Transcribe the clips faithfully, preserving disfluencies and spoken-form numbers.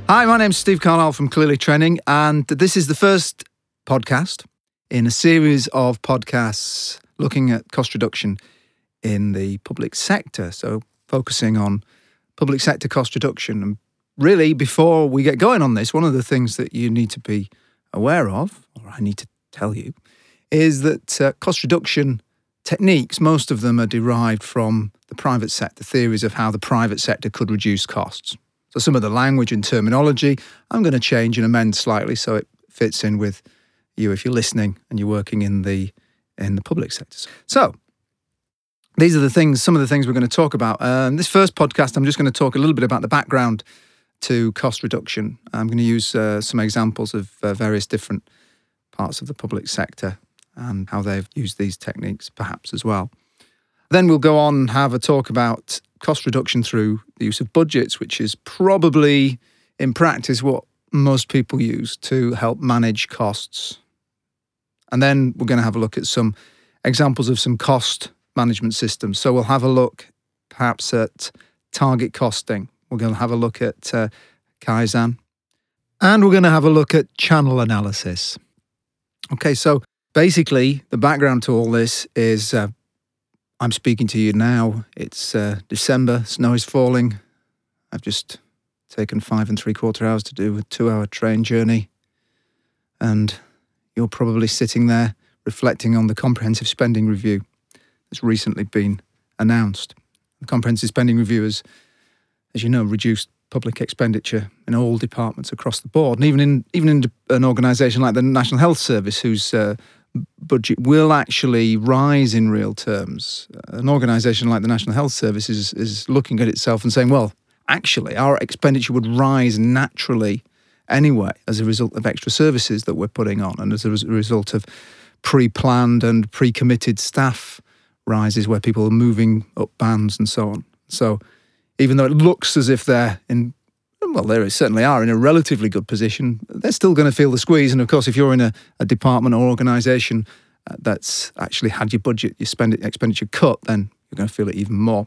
Hi, my name's Steve Carlisle from Clearly Training, and this is the first podcast in a series of podcasts looking at cost reduction in the public sector. So focusing on public sector cost reduction. And really, before we get going on this, one of the things that you need to be aware of, or I need to tell you, is that uh, cost reduction techniques, most of them are derived from the private sector, theories of how the private sector could reduce costs. So some of the language and terminology I'm going to change and amend slightly so it fits in with you if you're listening and you're working in the in the public sector. So these are the things, some of the things we're going to talk about. Um, this first podcast, I'm just going to talk a little bit about the background to cost reduction. I'm going to use uh, some examples of uh, various different parts of the public sector and how they've used these techniques perhaps as well. Then we'll go on and have a talk about cost reduction through the use of budgets, which is probably, in practice, what most people use to help manage costs. And then we're going to have a look at some examples of some cost management systems. So we'll have a look perhaps at target costing. We're going to have a look at uh, Kaizen. And we're going to have a look at channel analysis. Okay, so basically the background to all this is uh, I'm speaking to you now. It's uh, December, snow is falling. I've just taken five and three quarter hours to do a two-hour train journey. And you're probably sitting there reflecting on the comprehensive spending review that's recently been announced. The comprehensive spending review has, as you know, reduced public expenditure in all departments across the board. And even in even in an organisation like the National Health Service, whose uh, budget will actually rise in real terms. An organisation like the National Health Service is, is looking at itself and saying, well, actually, our expenditure would rise naturally anyway as a result of extra services that we're putting on and as a result of pre-planned and pre-committed staff rises where people are moving up bands and so on. So even though it looks as if they're in well, they certainly are in a relatively good position, they're still going to feel the squeeze. And of course, if you're in a, a department or organisation uh, that's actually had your budget, your spend expenditure cut, then you're going to feel it even more.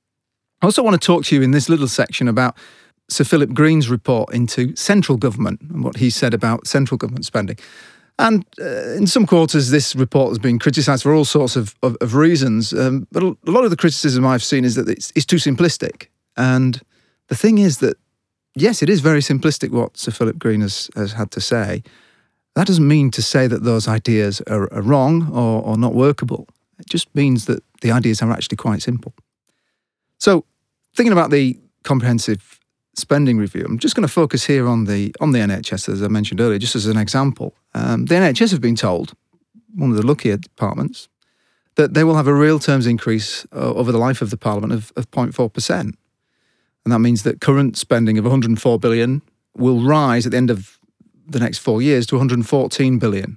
I also want to talk to you in this little section about Sir Philip Green's report into central government and what he said about central government spending. And uh, in some quarters, this report has been criticised for all sorts of, of, of reasons. Um, but a lot of the criticism I've seen is that it's, it's too simplistic. And the thing is that yes, it is very simplistic what Sir Philip Green has, has had to say. That doesn't mean to say that those ideas are, are wrong or, or not workable. It just means that the ideas are actually quite simple. So, thinking about the comprehensive spending review, I'm just going to focus here on the on the N H S, as I mentioned earlier, just as an example. Um, the N H S have been told, one of the luckier departments, that they will have a real terms increase uh, over the life of the Parliament of, of zero point four percent. And that means that current spending of one hundred four billion pounds will rise at the end of the next four years to one hundred fourteen billion pounds.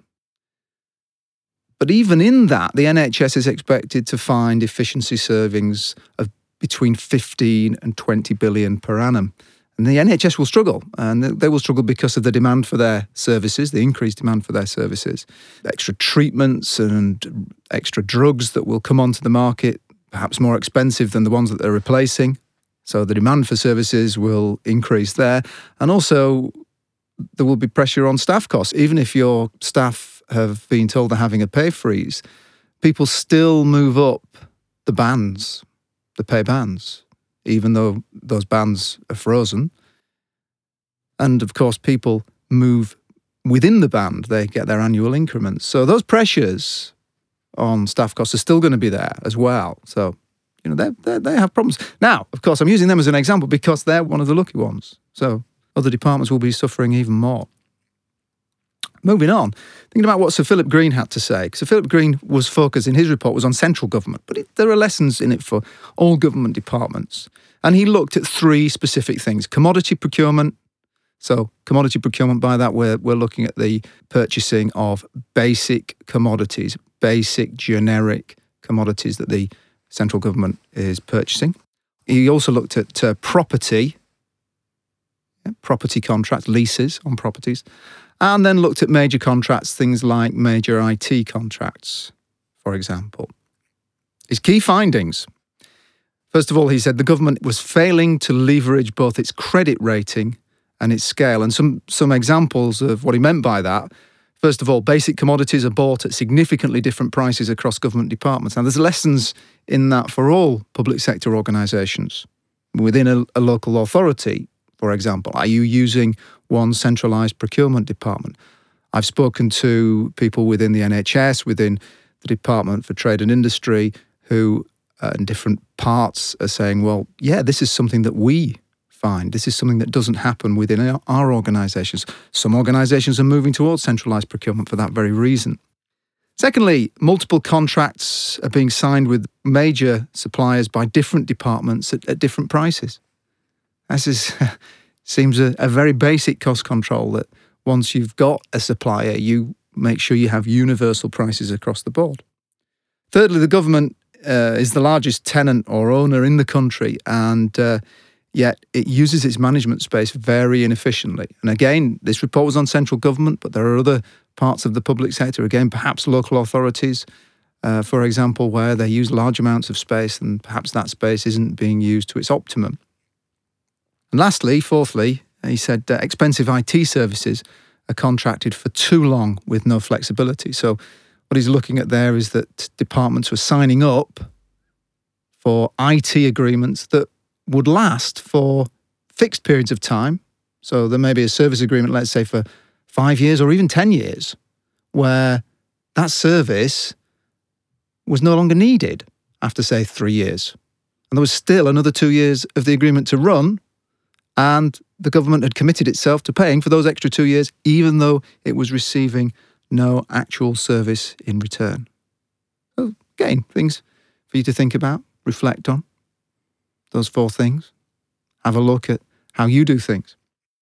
But even in that, the N H S is expected to find efficiency savings of between fifteen and twenty billion pounds per annum. And the N H S will struggle, and they will struggle because of the demand for their services, the increased demand for their services, extra treatments and extra drugs that will come onto the market, perhaps more expensive than the ones that they're replacing. So the demand for services will increase there. And also there will be pressure on staff costs. Even if your staff have been told they're having a pay freeze, people still move up the bands, the pay bands, even though those bands are frozen. And of course, people move within the band. They get their annual increments. So those pressures on staff costs are still going to be there as well. So You know, they they have problems. Now, of course, I'm using them as an example because they're one of the lucky ones. So other departments will be suffering even more. Moving on, thinking about what Sir Philip Green had to say. Sir Philip Green was focused in his report was on central government, but it, there are lessons in it for all government departments. And he looked at three specific things. Commodity procurement. So commodity procurement, by that we're, we're looking at the purchasing of basic commodities, basic generic commodities that the central government is purchasing. He also looked at uh, property, yeah, property contracts, leases on properties, and then looked at major contracts, things like major I T contracts, for example. His key findings. First of all, he said the government was failing to leverage both its credit rating and its scale. And some, some examples of what he meant by that. First of all, basic commodities are bought at significantly different prices across government departments. Now, there's lessons in that for all public sector organisations. Within a, a local authority, for example, are you using one centralised procurement department? I've spoken to people within the N H S, within the Department for Trade and Industry, who uh, in different parts are saying, well, yeah, this is something that we find. This is something that doesn't happen within our, our organisations. Some organisations are moving towards centralised procurement for that very reason. Secondly, multiple contracts are being signed with major suppliers by different departments at, at different prices. This is, seems a, a very basic cost control, that once you've got a supplier, you make sure you have universal prices across the board. Thirdly, the government uh, is the largest tenant or owner in the country, and uh, yet it uses its management space very inefficiently. And again, this report was on central government, but there are other parts of the public sector, again, perhaps local authorities, uh, for example, where they use large amounts of space and perhaps that space isn't being used to its optimum. And lastly, fourthly, he said uh, expensive I T services are contracted for too long with no flexibility. So what he's looking at there is that departments were signing up for I T agreements that would last for fixed periods of time. So there may be a service agreement, let's say, for five years or even ten years, where that service was no longer needed after, say, three years. And there was still another two years of the agreement to run, and the government had committed itself to paying for those extra two years, even though it was receiving no actual service in return. So again, things for you to think about, reflect on. Those four things. Have a look at how you do things.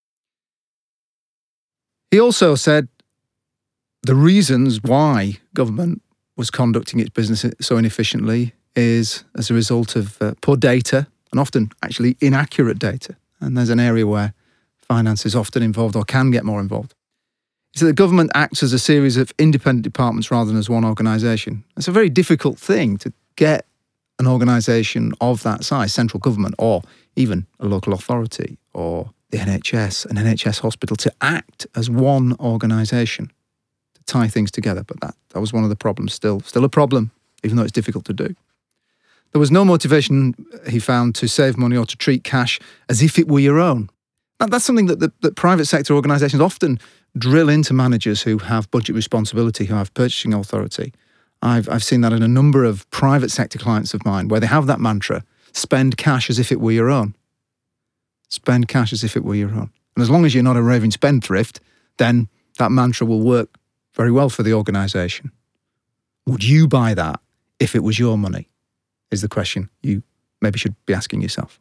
He also said the reasons why government was conducting its business so inefficiently is as a result of uh, poor data, and often actually inaccurate data. And there's an area where finance is often involved or can get more involved. So the government acts as a series of independent departments rather than as one organisation. It's a very difficult thing to get an organisation of that size, central government, or even a local authority, or the N H S, an N H S hospital, to act as one organisation, to tie things together. But that, that was one of the problems, still, still a problem, even though it's difficult to do. There was no motivation, he found, to save money or to treat cash as if it were your own. Now, that's something that, that, that private sector organisations often drill into managers who have budget responsibility, who have purchasing authority. I've I've seen that in a number of private sector clients of mine, where they have that mantra: spend cash as if it were your own. Spend cash as if it were your own. And as long as you're not a raving spendthrift, then that mantra will work very well for the organisation. Would you buy that if it was your money? Is the question you maybe should be asking yourself.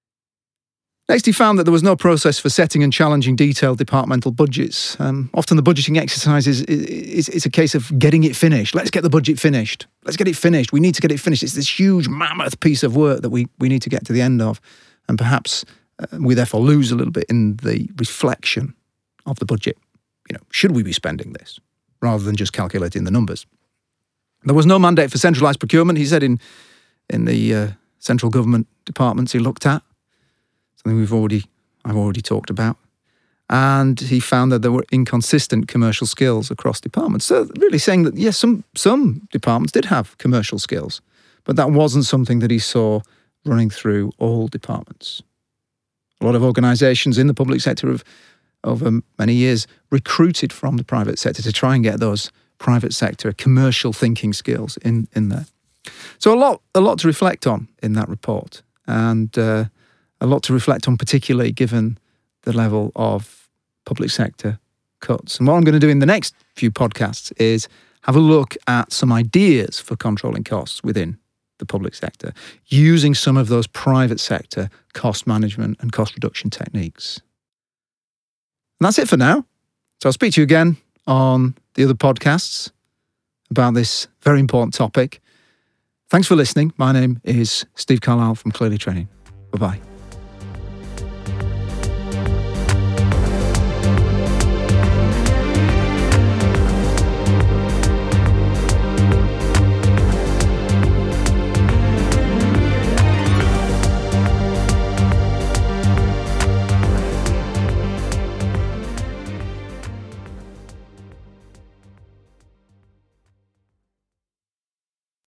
Next, he found that there was no process for setting and challenging detailed departmental budgets. Um, often the budgeting exercise is, is, is a case of getting it finished. Let's get the budget finished. Let's get it finished. We need to get it finished. It's this huge mammoth piece of work that we, we need to get to the end of. And perhaps uh, we therefore lose a little bit in the reflection of the budget. You know, should we be spending this? Rather than just calculating the numbers. There was no mandate for centralised procurement, he said, in, in the uh, central government departments he looked at. Something we've already, I've already talked about. And he found that there were inconsistent commercial skills across departments. So really saying that, yes, some, some departments did have commercial skills, but that wasn't something that he saw running through all departments. A lot of organisations in the public sector have, over many years, recruited from the private sector to try and get those private sector commercial thinking skills in, in there. So a lot, a lot to reflect on in that report. And uh, a lot to reflect on, particularly given the level of public sector cuts. And what I'm going to do in the next few podcasts is have a look at some ideas for controlling costs within the public sector, using some of those private sector cost management and cost reduction techniques. And that's it for now. So I'll speak to you again on the other podcasts about this very important topic. Thanks for listening. My name is Steve Carlisle from Clearly Training. Bye-bye.